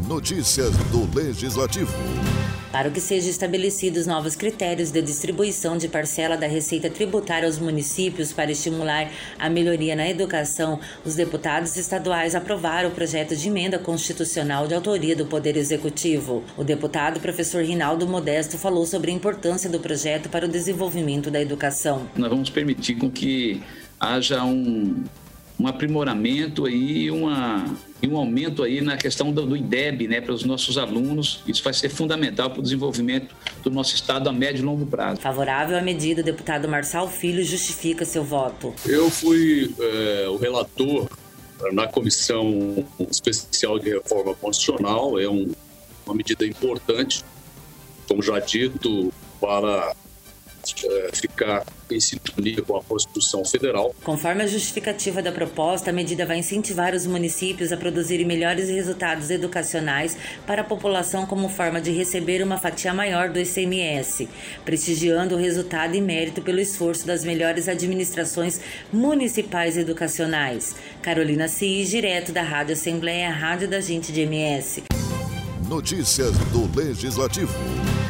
Notícias do Legislativo. Para que sejam estabelecidos novos critérios de distribuição de parcela da receita tributária aos municípios para estimular a melhoria na educação, os deputados estaduais aprovaram o projeto de emenda constitucional de autoria do Poder Executivo. O deputado professor Rinaldo Modesto falou sobre a importância do projeto para o desenvolvimento da educação. Nós vamos permitir com que haja um aprimoramento e um aumento aí na questão do IDEB, né, para os nossos alunos. Isso vai ser fundamental para o desenvolvimento do nosso estado a médio e longo prazo. Favorável à medida, o deputado Marçal Filho justifica seu voto. Eu fui o relator na Comissão Especial de Reforma Constitucional. É uma medida importante, como já dito, para ficar em sintonia com a Constituição Federal. Conforme a justificativa da proposta, a medida vai incentivar os municípios a produzirem melhores resultados educacionais para a população como forma de receber uma fatia maior do ICMS, prestigiando o resultado e mérito pelo esforço das melhores administrações municipais educacionais. Carolina Cis, direto da Rádio Assembleia, Rádio da Gente de MS. Notícias do Legislativo.